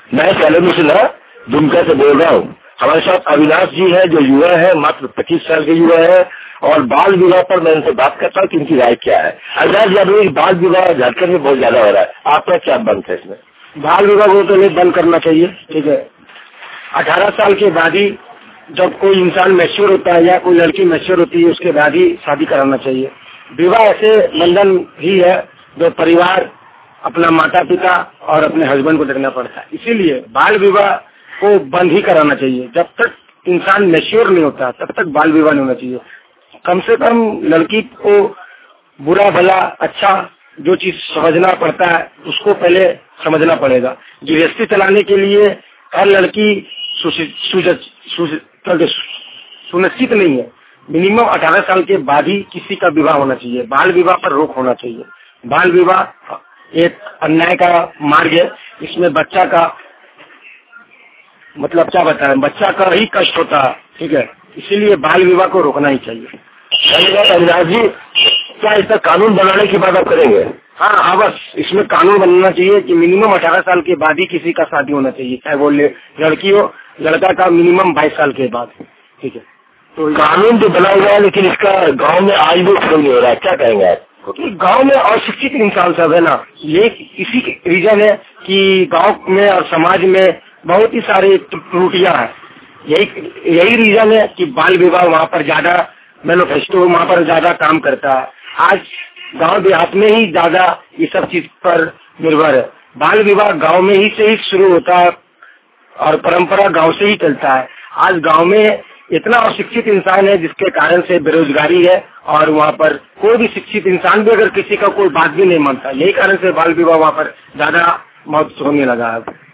मैं सैलून से ना दुमका से बोल रहा हूँ। हमारे साथ अविनाश जी है जो युवा है, मात्र 25 साल के युवा है, और बाल विवाह पर मैं उनसे बात करता हूँ कि इनकी राय क्या है। अविनाश जी, अभी बाल विवाह झारखंड में बहुत ज्यादा हो रहा है, आपका क्या बंद है इसमें? बाल विवाह को तो नहीं बंद करना चाहिए, ठीक है। 18 साल के बाद ही जब कोई इंसान मैच्योर होता है या कोई लड़की मैच्योर होती है उसके बाद ही शादी कराना चाहिए। विवाह ऐसे बंधन ही है जो परिवार, अपना माता पिता और अपने हस्बैंड को देखना पड़ता है, इसीलिए बाल विवाह को बंद ही कराना चाहिए। जब तक इंसान मैच्योर नहीं होता तब तक बाल विवाह नहीं होना चाहिए। कम से कम लड़की को बुरा भला अच्छा जो चीज समझना पड़ता है उसको पहले समझना पड़ेगा। गृहस्थी चलाने के लिए हर लड़की सुनिश्चित नहीं है। मिनिमम 18 साल के बाद ही किसी का विवाह होना चाहिए। बाल विवाह पर रोक होना चाहिए। बाल विवाह एक अन्याय का मार्ग है, इसमें बच्चा का मतलब क्या बताएं, बच्चा का ही कष्ट होता है, ठीक है। इसीलिए बाल विवाह को रोकना ही चाहिए। धन्यवाद अविनाश जी। क्या इसका कानून बनाने की बात आप करेंगे? हाँ, बस इसमें कानून बनना चाहिए कि मिनिमम 18 साल के बाद ही किसी का शादी होना चाहिए, चाहे वो लड़की हो, लड़का का मिनिमम 22 साल के बाद, ठीक है। तो कानून तो बना हुआ है लेकिन इसका गांव में आज भी शुरू नहीं हो रहा है, क्या कहेंगे आप? क्योंकि गांव में अशिक्षित इंसान सब है ना, ये इसी रीजन है कि गांव में और समाज में बहुत ही सारी त्रुटियां हैं। यही रीजन है कि बाल विवाह वहाँ पर ज्यादा मैनिफेस्टो वहाँ पर ज्यादा काम करता है। आज गांव देहात में ही ज्यादा ये सब चीज पर निर्भर है। बाल विवाह गांव में ही से ही शुरू होता है और परंपरा गांव से ही चलता है। आज गांव में इतना अशिक्षित इंसान है जिसके कारण से बेरोजगारी है, और वहाँ पर कोई भी शिक्षित इंसान भी अगर किसी का कोई बात भी नहीं मानता, यही कारण से बाल विवाह वहाँ पर ज्यादा मौत होने लगा है।